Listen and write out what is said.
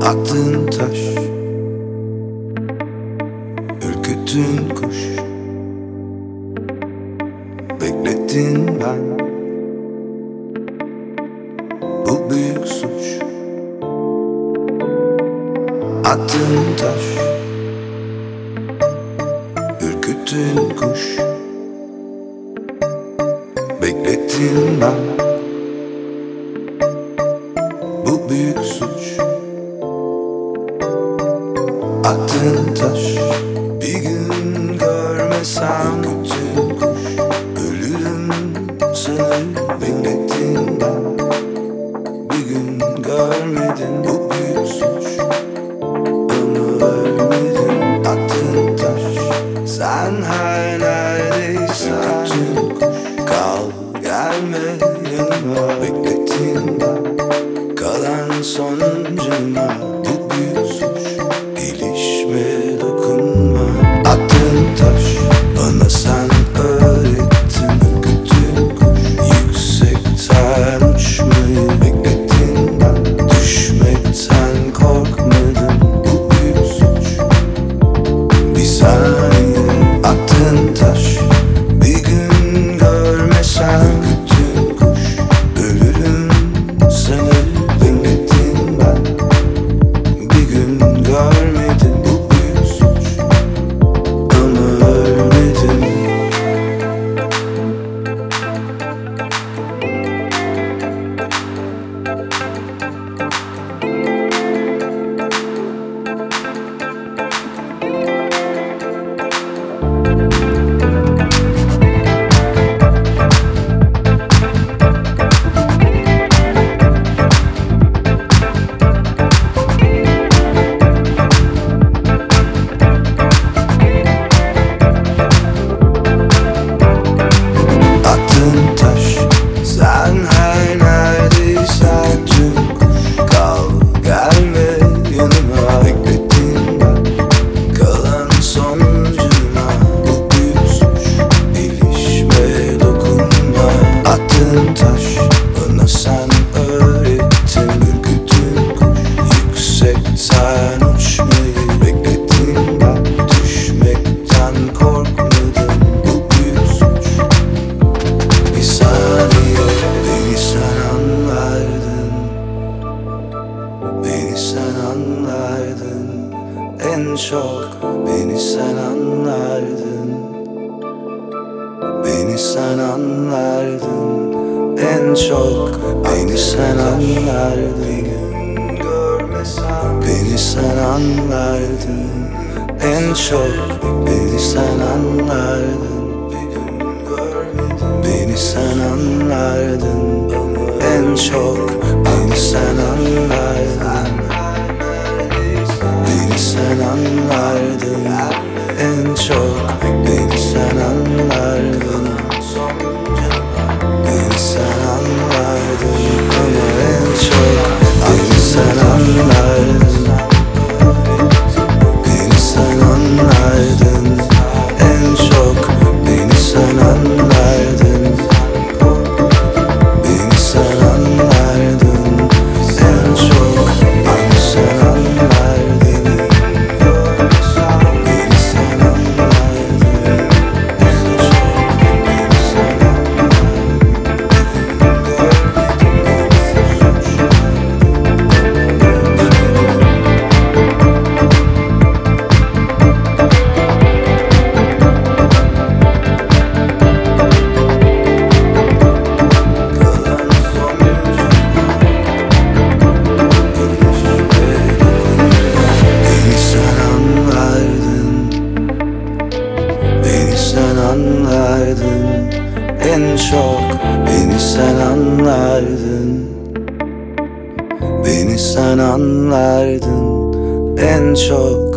Attığın taş, ürküttün kuş, beklettin ben. Bu büyük suç. Attığın taş, ürküttün kuş, beklettin ben. Bu büyük suç. Attığın taş, bir gün görmesem ürküttün kuş, ölürüm sanır. Beklettin ben, bir gün görmedin. Bu büyük suç, ama ölmedin. Attığın taş, sen her neredeysen ürküttün kuş, kal gelme yanıma. Beklettin ben, kalan sonucuma. Bu büyük suç, ilişme dokunma. Attığın taş, bana sen öğrettin. Ürküttün kuş, yüksekten uçmayı. Beklettin ben, düşmekten korkmadım. Bu büyük suç, bir saniye. Attığın taş, bir gün görmesem ürküttün kuş, ölürüm sanır. Beklettin ben, bir gün görmedin. Bu büyük suç, ama ölmedin. Attığın taş, sen her neredeysen ürküttün kuş, kal gelme yanıma. Beklettin ben, kalan sonucuma. Bu büyük suç, ilişme dokunma. Attığın taş, bana sen öğrettin. Ürküttün kuş, yüksekten uçmayı. Beklettin ben, düşmekten korkmadım. Bu büyük suç, bir saniye. Beni sen anlardın, beni sen anlardın. En çok beni sen anlardın, beni sen anlardın. En çok beni sen anlardın. Beni sen anlardın. En çok beni sen anlardın. Beni sen anlardın. En çok beni sen anlardın. Beni sen anlardın. En çok beni sen anlardın. Beni sen anlardın. Ama en çok beni sen anlardın. Beni sen anlardın. En çok beni sen anlardın. Beni sen anlardın. En çok beni sen anlardın. Beni sen anlardın. En çok beni sen anlardın. En çok beni sen anlardın. Beni sen anlardın. En çok